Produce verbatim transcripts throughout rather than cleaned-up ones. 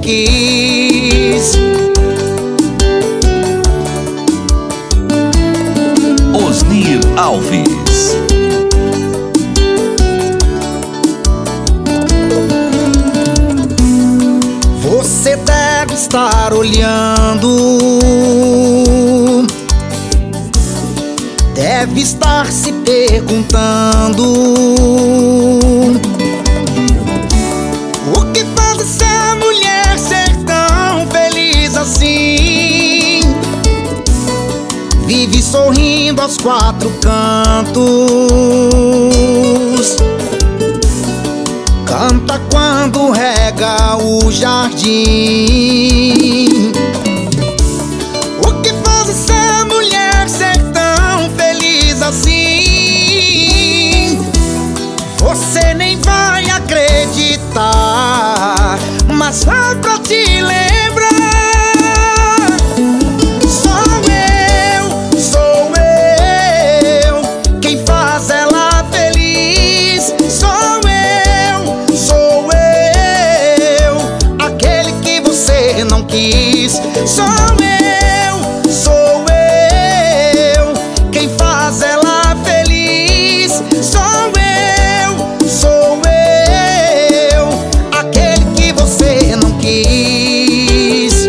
quis. Osnir Alves. Você deve estar olhando, deve estar se perguntando: o que faz essa mulher ser tão feliz assim? Vive sorrindo aos quatro cantos, canta quando rega o jardim. O que faz essa mulher ser tão feliz assim? Você nem vai acreditar, mas só pra te lembrar: sou eu, sou eu quem faz ela feliz. Sou eu, sou eu aquele que você não quis. Sou eu, sou eu quem faz ela feliz. Sou eu, sou eu aquele que você não quis.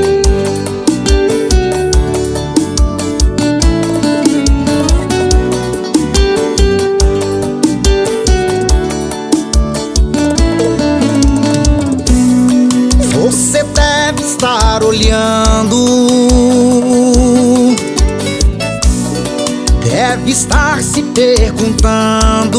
Você deve estar olhando, deve estar se perguntando: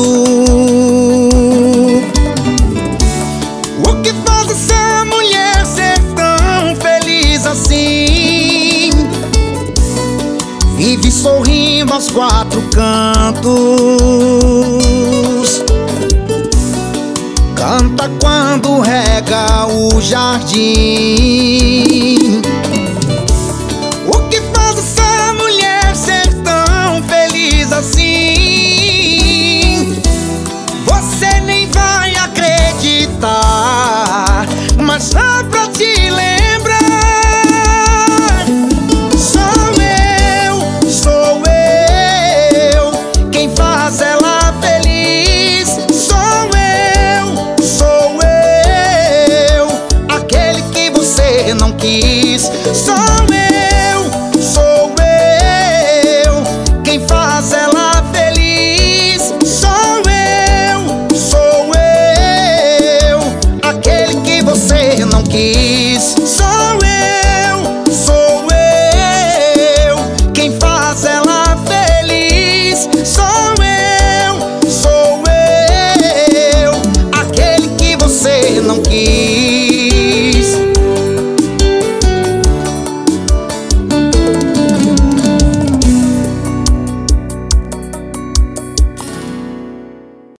o que faz essa mulher ser tão feliz assim? Vive sorrindo aos quatro cantos, canta quando rega o jardim. O que faz essa mulher ser tão feliz assim? Você nem vai acreditar, mas só pra te lembrar: sou eu, sou eu quem faz ela feliz. Sou eu, sou eu aquele que você não quis. Sou eu.